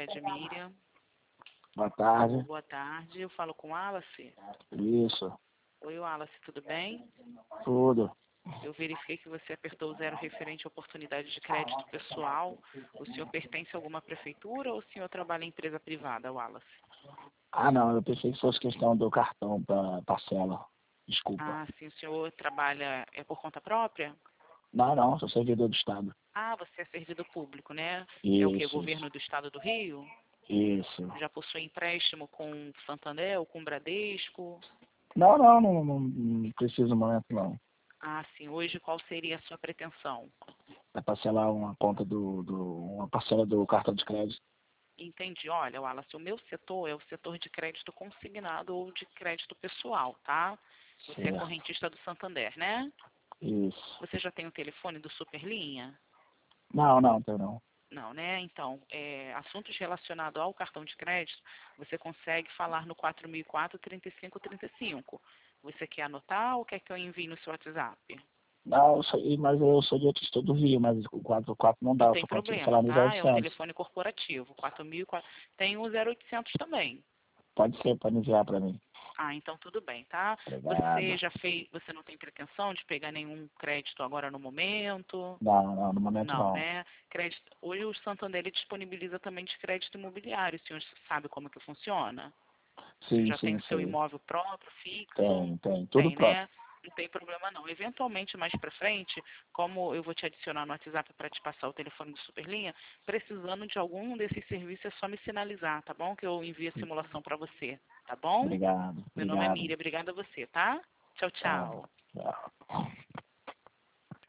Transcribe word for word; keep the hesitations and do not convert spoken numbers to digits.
Cicred, Miriam. Boa tarde. Boa tarde, eu falo com o Wallace. Isso. Oi, Wallace, tudo bem? Tudo. Eu verifiquei que você apertou o zero referente à oportunidade de crédito pessoal. O senhor pertence a alguma prefeitura ou o senhor trabalha em empresa privada, Wallace? Ah, não, eu pensei que fosse questão do cartão para parcela. Desculpa. Ah, sim, o senhor trabalha é por conta própria? Não, não, sou servidor do Estado. Ah, você é servidor público, né? É o quê? Isso, Governo do Estado do Rio? isso. Já possui empréstimo com Santander ou com Bradesco? Não, não, não, não, não preciso no momento, não. Ah, sim. Hoje qual seria a sua pretensão? É parcelar uma conta do, do, uma parcela do cartão de crédito. Entendi. Olha, Wallace, o meu setor é o setor de crédito consignado ou de crédito pessoal, tá? Você é Certo. correntista do Santander, né? Isso. Você já tem o telefone do Superlinha? Não, não, tem não. Não, né? Então, é, assuntos relacionados ao cartão de crédito, você consegue falar no quatro mil e quatro, trinta e cinco trinta e cinco. Você quer anotar ou quer que eu envie no seu WhatsApp? Não, eu sou, mas eu sou de outro estado do Rio, mas o quatro quatro não Não dá, eu tem só consigo problema, falar no tá? É um zero oitocentos. telefone corporativo, quatro mil e quatro. Tem o zero oitocentos também. Pode ser, pode enviar para mim. Ah, então tudo bem, tá? Você Obrigado. já fez, você não tem pretensão de pegar nenhum crédito agora no momento? Não, não, no momento Não, não. né? Crédito, hoje o Santander ele disponibiliza também de crédito imobiliário. O senhor sabe como que funciona? O senhor Sim, já tem sim, o seu sei. imóvel próprio, fixo? Tem, tem, tudo Tem, próprio. né? Não tem problema não. Eventualmente, mais pra frente, como eu vou te adicionar no WhatsApp para te passar o telefone do Superlinha, precisando de algum desses serviços, é só me sinalizar, tá bom? Que eu envio a simulação para você, tá bom? Obrigado, Meu nome é obrigado. Miriam, obrigada a você, tá? Tchau, Tá, tchau. tchau.